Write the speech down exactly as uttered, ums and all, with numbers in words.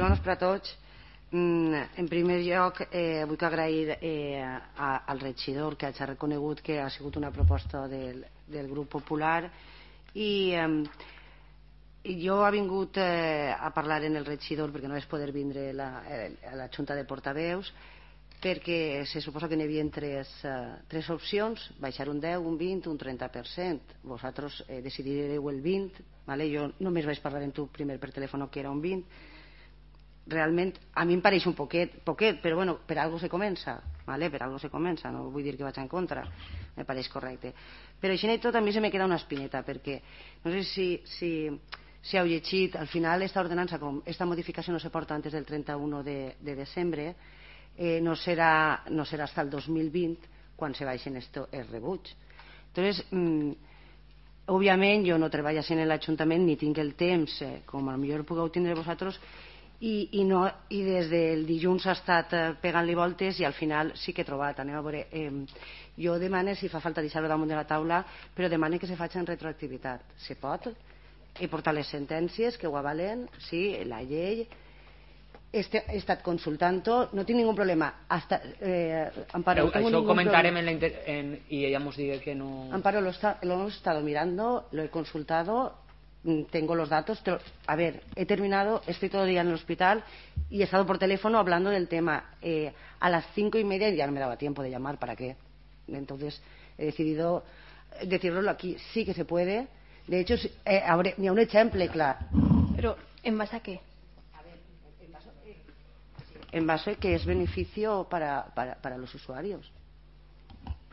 bones per a tots. En primer lloc, eh, vull agrair eh, al regidor que ha reconegut que ha sigut una proposta del, del grup popular i eh, jo he vingut eh, a parlar en el regidor perquè no vaig poder vindre la, eh, a la Junta de Portaveus perquè se suposa que n'hi havia tres, eh, tres opcions, baixar un deu, un vint, un trenta per cent. Vosaltres eh, decidireu el vint, vale? Jo només vaig parlar amb tu primer per telèfon que era un vint. Realment a mi em pareix un poquet, poquet però bueno, per algo se comença, vale? Per algo se comença, no vull dir que vaig en contra, me pareix correcte. Però així i tot a mi se me queda una espineta perquè no sé si, si, si heu llegit, al final esta ordenança, com esta modificació no se porta antes del trenta-u de, de desembre, eh, no serà no serà hasta el dos mil vint quan se baixen esto, els rebuig. Entonces, mmm, òbviament jo no treballo en l'Ajuntament ni tinc el temps, eh, com a millor pugueu tindre vosaltres, I, i, no, i des del dilluns ha estat eh, pegant-li voltes i al final sí que he trobat, anem a veure eh, jo demano, si fa falta deixar-ho damunt de la taula, però demano que se faci en retroactivitat, se pot he portat les sentències que ho avalen, sí, la llei este, he estat consultant-ho, no tinc ningú problema hasta, eh, Amparo, Pero, això ho comentarem en la inter... en... y ella nos diga que no... Amparo, lo, está, lo hemos estado mirando, lo he consultado, tengo los datos, pero, a ver, he terminado, estoy todo el día en el hospital y he estado por teléfono hablando del tema. Eh, a las cinco y media ya no me daba tiempo de llamar, ¿para qué? Entonces he decidido decirlo aquí, sí que se puede. De hecho, eh, habré, ni a un ejemplo, claro. Pero, ¿en base a qué? A ver, en base, eh, en base a que es beneficio para, para, para los usuarios.